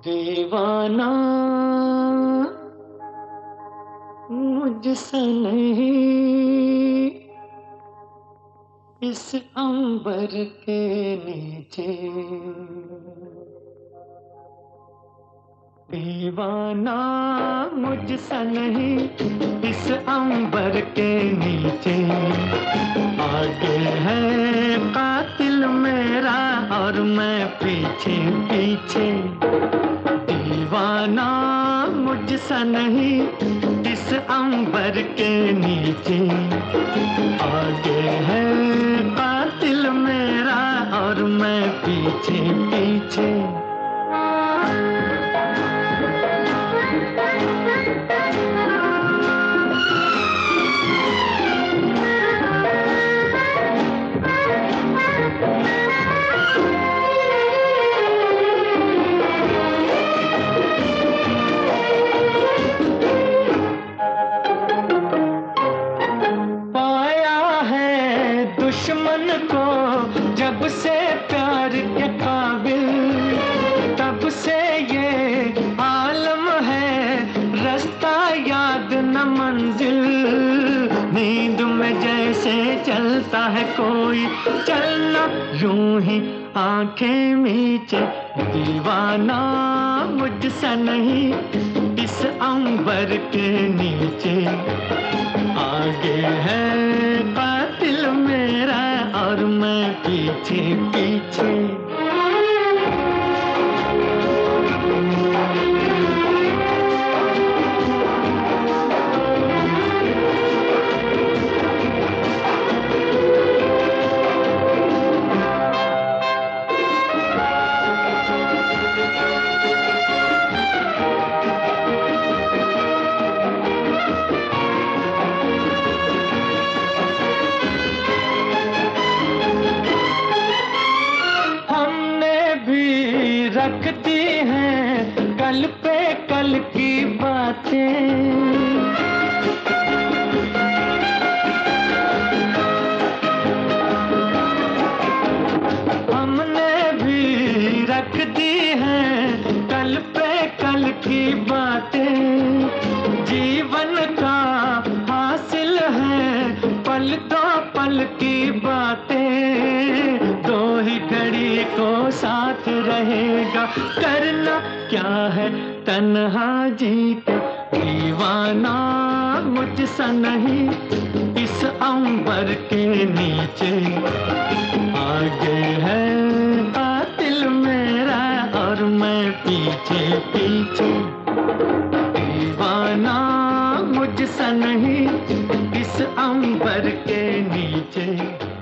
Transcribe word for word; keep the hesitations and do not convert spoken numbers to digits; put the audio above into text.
दीवाना मुझसे नहीं, इस अंबर के नीचे। दीवाना मुझसे नहीं, इस अंबर के नीचे। आगे है कातिल मेरा और मैं पीछे पीछे। दीवाना मुझसे नहीं, इस अंबर के नीचे। आगे है कातिल मेरा और मैं पीछे पीछे। दुश्मन को जब से प्यार के काबिल, तब से ये आलम है, रास्ता याद न मंजिल। नींद में जैसे चलता है कोई, चलना यूं ही आंखें मीचे। दीवाना मुझसे नहीं, इस अंबर के नीचे। आगे है कातिल मेरा और मैं पीछे पीछे। रखती हैं कल पे कल की बातें। हमने भी रख दी हैं कल पे कल की बातें। जीवन का हासिल है पल दो पल की बातें। दो ही घड़ी को साथ रहेगा, करना क्या है तन्हा जी के। दीवाना मुझसे नहीं, इस अंबर के नीचे। आगे है कातिल मेरा और मैं पीछे पीछे। दीवाना मुझसे नहीं, इस अंबर के नीचे।